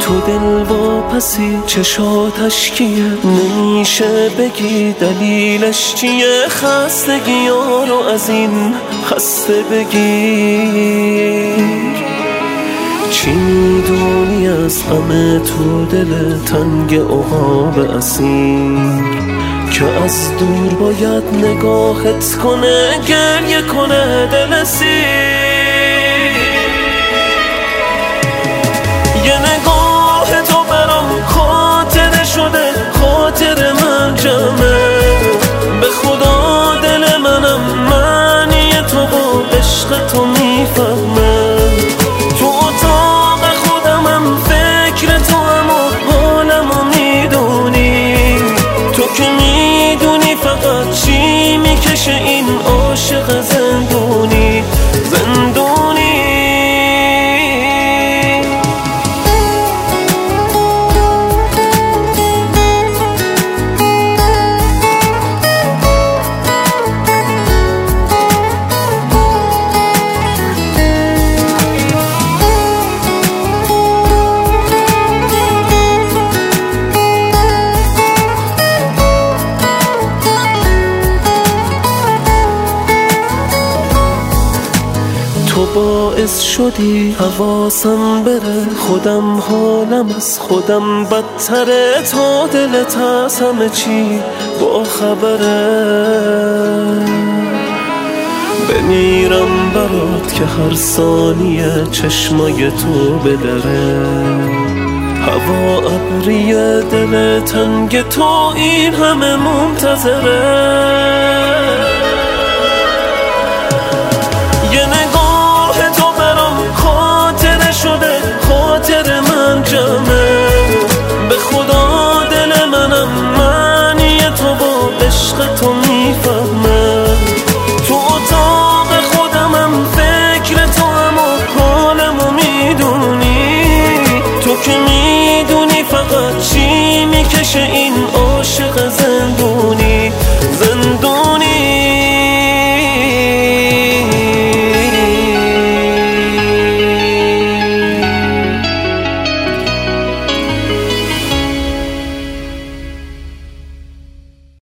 تو دل واپسی چشاتش کیه، نمیشه بگی دلیلش چیه. خستگی ها رو از این خسته بگیر. چی میدونی از غم تو دل تنگ عقاب اسیر، که از دور باید نگاهت کنه، گریه کنه دل سیر. یه نگاه تو برام خاطره شده، خاطر من جمعه. به خدا دل منم معنی تو و عشق تو میفهمه. تو اتاق خودمم فکر تو هم و حالمو میدونی. تو که میدونی فقط چی میکشه این عاشق زندونی. تو باعث شدی حواسم بره، خودم حالم از خودم بدتره. تا دلت از همه چی با خبره، بمیرم برات که هر ثانیه چشمای تو بدره. هوا ابریه دل تنگ تو این همه منتظره.